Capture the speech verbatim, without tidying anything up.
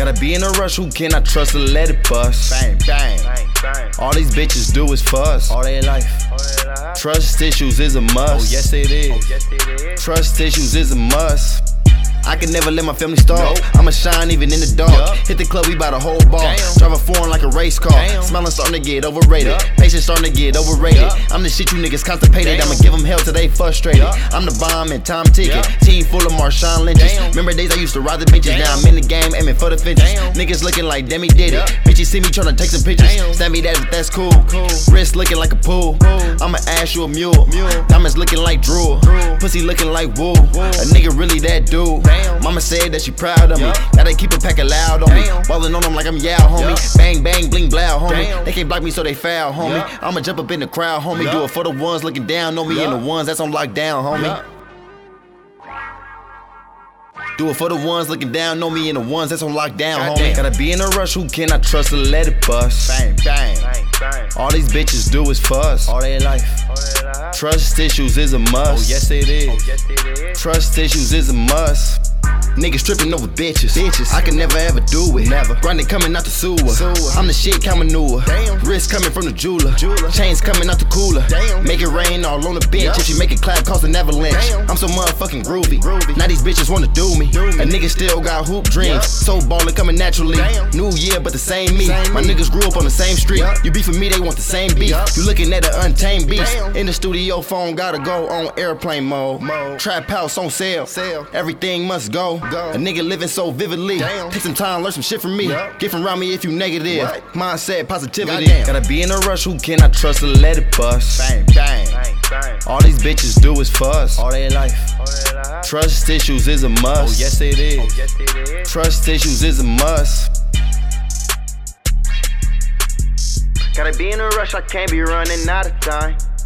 Gotta be in a rush, who can I trust to let it bust? Bang, bang, bang, bang. All these bitches do is fuss. All their life. All their life. Trust issues is a must. Oh, yes it is. Oh, yes it is. Trust issues is a must. I can never let my family starve. Nope. I'ma shine even in the dark. Yup. Hit the club, we bout a whole bar. Damn. Drive a foreign like a race car. Damn. Smelling starting to get overrated. Yup. Patience starting to get overrated. Yup. I'm the shit you niggas constipated. Damn. I'ma give them hell till they frustrated. Yup. I'm the bomb and time ticking. Yup. Team full of Marshawn Lynches. Damn. Remember days I used to ride the bitches. Damn. Now I'm in the game aiming for the fences. Damn. Niggas looking like Demi did it. Yup. Bitches see me tryna take some pictures. Damn. Snap me that, that's cool. Cool. Wrist looking like a pool. Pool. I'ma ask you a mule. Mule. Diamonds looking like drool. Drool. Pussy looking like wool. Wool. A nigga really that dude. Damn. Mama said that she proud of me. Yup. Gotta keep a pack of loud on Damn. me. Ballin' on them like I'm Yao, homie. Yup. Bang, bang, bling, blow, homie. Damn. They can't block me, so they foul, homie. Yup. I'ma jump up in the crowd, homie. Yup. Do it for the ones looking down on me and Yup. the ones that's on lockdown, homie. Yup. Do it for the ones looking down on me and the ones that's on lockdown, homie. Goddamn. Gotta be in a rush, who can I trust to let it bust? Bang, bang, bang, bang. All these bitches do is fuss. All their life. All their life. Trust issues is a must. Oh, yes it is. Oh, yes it is. Trust issues is a must. Niggas tripping over bitches. Bitches. I can never ever do it. Never. Grinding coming out the sewer. Sewer. I'm the shit count manure. Damn. Wrist coming from the jeweler. Jeweler. Chains coming out the cooler. Damn. Make it rain all on the bench. Yup. If she make it clap, cause an avalanche. Damn. I'm so motherfucking groovy. Groovy. Now these bitches wanna do me. Do me. A nigga still got hoop dreams. Yup. So ballin' coming naturally. Damn. New year, but the same me. Same My me. niggas grew up on the same street. Yup. You beef with me, they want the same beef. Yup. You looking at an untamed beast. Damn. In the studio, phone gotta go on airplane mode. Mode. Trap house on sale. Sale. Everything must go. Go. A nigga living so vividly. Damn. Take some time, learn some shit from me. Yup. Get from around me if you negative. Right. Mindset, positivity. Goddamn. Gotta be in a rush, who can I trust to let it bust? Bang, bang, bang, bang. All these bitches do is fuss. All their life. All their life. Trust issues is a must. Oh, yes it is. Oh, yes it is. Trust issues is a must. Gotta be in a rush, I can't be running out of time.